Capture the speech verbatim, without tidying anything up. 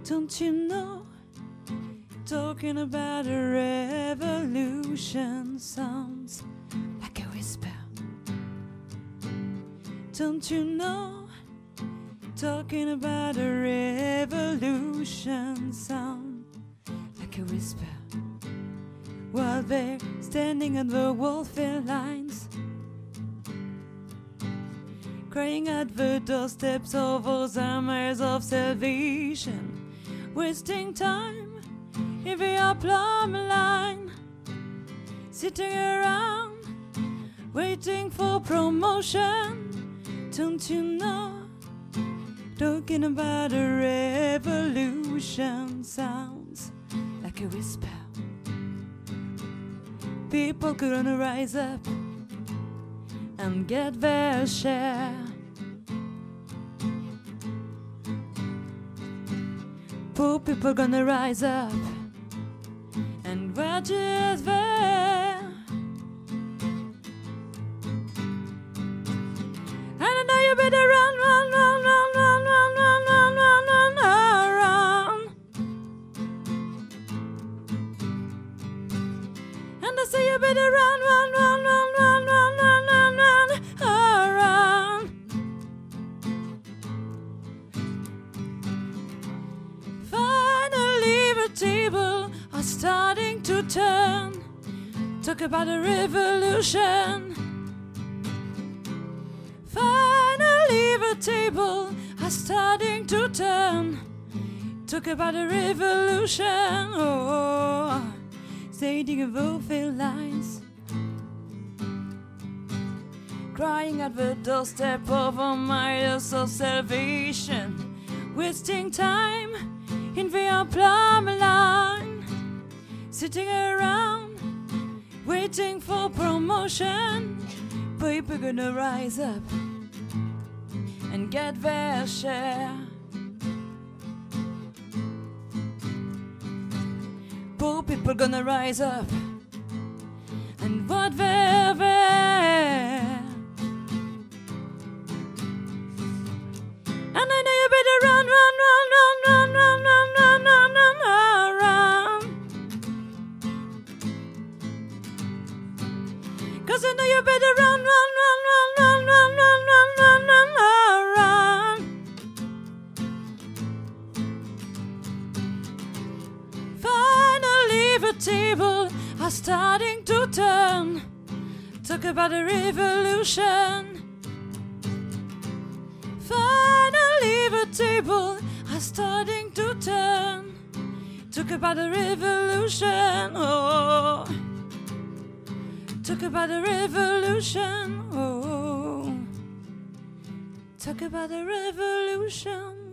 Don't you know? Talking about a revolution sounds like a whisper. Don't you know? Talking about a revolution sounds like a whisper. While they're standing at the warfare lines, crying at the doorsteps of those armies of salvation, wasting time in the plumb line, sitting around waiting for promotion. Don't you know? Talking about a revolution sounds like a whisper. People gonna rise up and get their share. Poor people gonna rise up, and we're just there. And I know you better run, run, run, run, run, run, run, run, run, run, run. And I say you better run, run, run, run, run, run, run, run, run, run. Finally the table are starting to turn. Talk about a revolution. Finally the table are starting to turn. Talk about a revolution. Oh, stating of warfare lines, crying at the doorstep of our miles of salvation, wasting time in the plumb line, sitting around waiting for promotion. People gonna rise up and get their share. Poor people gonna rise up and what they're there. And I know you better run, run, run, run, run, run, run, run, run, run, run. Cause I know you better run, run, run, run, run, run, run, run, run, run, run. Finally the table are starting to turn. Talk about a revolution. Finally the table are starting to turn. Talk about a revolution. Oh, talk about a revolution. Oh, talk about a revolution.